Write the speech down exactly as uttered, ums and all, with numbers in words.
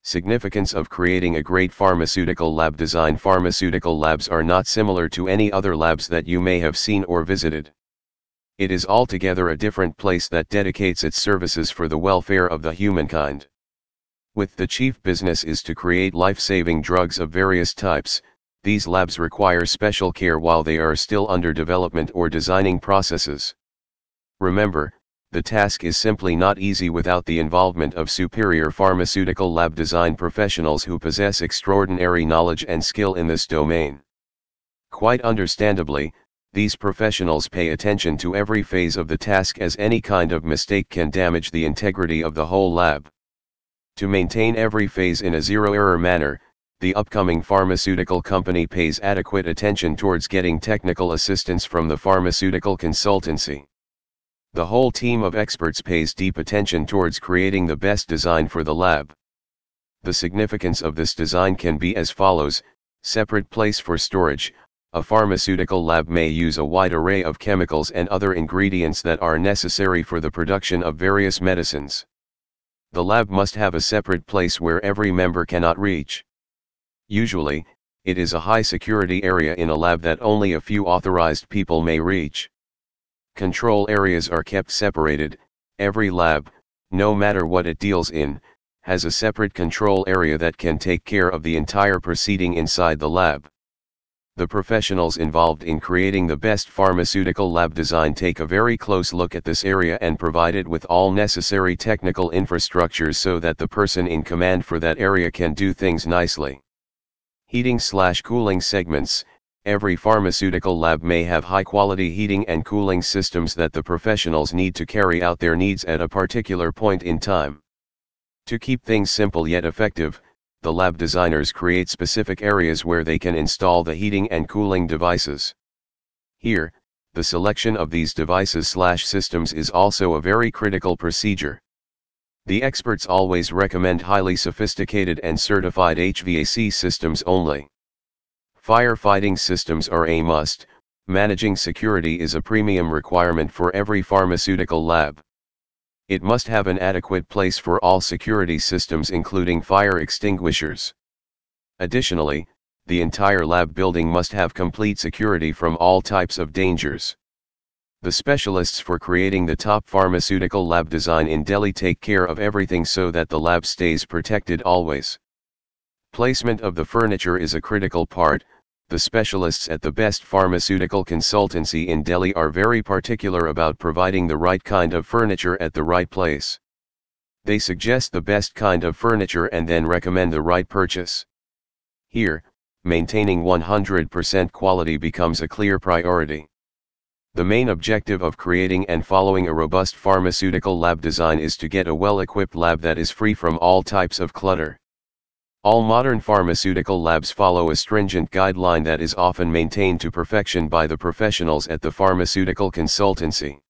Significance of creating a great pharmaceutical lab design. Pharmaceutical labs are not similar to any other labs that you may have seen or visited. It is altogether a different place that dedicates its services for the welfare of the humankind. With the chief business is to create life-saving drugs of various types, these labs require special care while they are still under development or designing processes. Remember, the task is simply not easy without the involvement of superior pharmaceutical lab design professionals who possess extraordinary knowledge and skill in this domain. Quite understandably, these professionals pay attention to every phase of the task, as any kind of mistake can damage the integrity of the whole lab. To maintain every phase in a zero-error manner, the upcoming pharmaceutical company pays adequate attention towards getting technical assistance from the pharmaceutical consultancy. The whole team of experts pays deep attention towards creating the best design for the lab. The significance of this design can be as follows: separate place for storage. A pharmaceutical lab may use a wide array of chemicals and other ingredients that are necessary for the production of various medicines. The lab must have a separate place where every member cannot reach. Usually, it is a high security area in a lab that only a few authorized people may reach. Control areas are kept separated. Every lab, no matter what it deals in, has a separate control area that can take care of the entire proceeding inside the lab. The professionals involved in creating the best pharmaceutical lab design take a very close look at this area and provide it with all necessary technical infrastructures so that the person in command for that area can do things nicely. Heating slash cooling segments. Every pharmaceutical lab may have high-quality heating and cooling systems that the professionals need to carry out their needs at a particular point in time. To keep things simple yet effective, the lab designers create specific areas where they can install the heating and cooling devices. Here, the selection of these devices slash systems is also a very critical procedure. The experts always recommend highly sophisticated and certified H V A C systems only. Firefighting systems are a must. Managing security is a premium requirement for every pharmaceutical lab. It must have an adequate place for all security systems, including fire extinguishers. Additionally, the entire lab building must have complete security from all types of dangers. The specialists for creating the top pharmaceutical lab design in Delhi take care of everything so that the lab stays protected always. Placement of the furniture is a critical part. The specialists at the best pharmaceutical consultancy in Delhi are very particular about providing the right kind of furniture at the right place. They suggest the best kind of furniture and then recommend the right purchase. Here, maintaining one hundred percent quality becomes a clear priority. The main objective of creating and following a robust pharmaceutical lab design is to get a well-equipped lab that is free from all types of clutter. All modern pharmaceutical labs follow a stringent guideline that is often maintained to perfection by the professionals at the pharmaceutical consultancy.